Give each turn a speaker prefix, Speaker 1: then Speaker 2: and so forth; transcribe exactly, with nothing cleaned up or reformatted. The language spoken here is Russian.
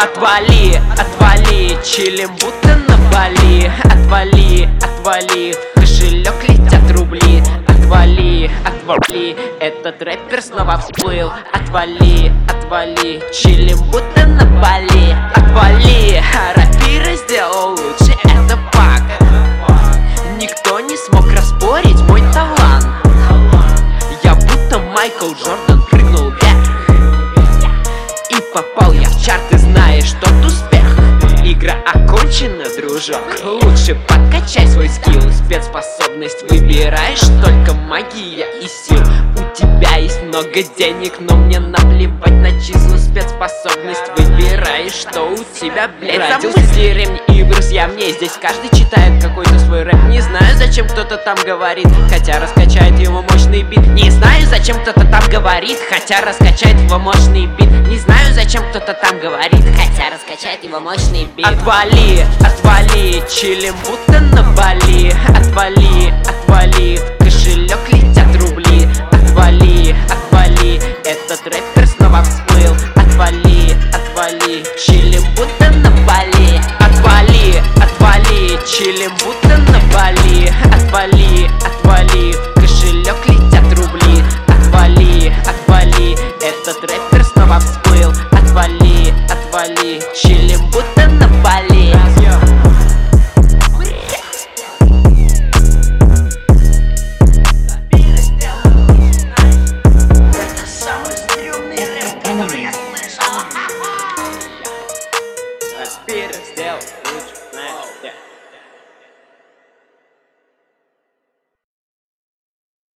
Speaker 1: Отвали, отвали, чилим будто на Бали. Отвали, отвали, в кошелек летят рубли. Отвали, отвали, этот рэпер снова всплыл. Отвали, отвали, чилим будто на Бали. Отвали, рэпера сделал лучше, это факт. Никто не смог распорить мой талант. Я будто Майкл Джордан прыгнул вверх и попал я в чарт, ты знаешь, тот успех. Игра окончена, дружок, лучше подкачай свой скилл. Спецспособность выбираешь, только магия и сил. У тебя есть много денег, но мне наплевать на число. Спецспособность выбираешь, что у тебя, блядь. Родился ремень и вырос я мне. Здесь каждый читает какой-то свой рэп. Не знаю, зачем кто-то там говорит, хотя раскачает его мощный бит. Не знаю, зачем кто-то там говорит, хотя раскачает его мощный бит. Не знаю, зачем кто-то там говорит, хотя раскачает его мощный бит. Отвали, отвали, чилим будто на Бали. Отвали, отвали, в кошелек летят рубли. Отвали, отвали, этот рэпер снова всплыл. Отвали, отвали, чилим будто на Бали. Отвали, отвали, чилим будто на Бали. Отвали, отвали, в кошелек летят рубли. Отвали, отвали, этот рэпер снова всплыл. Отвали, отвали, чилим будто на Бали. Это самый стрёмный рэп, который я слышал. Спирит сделал лучше.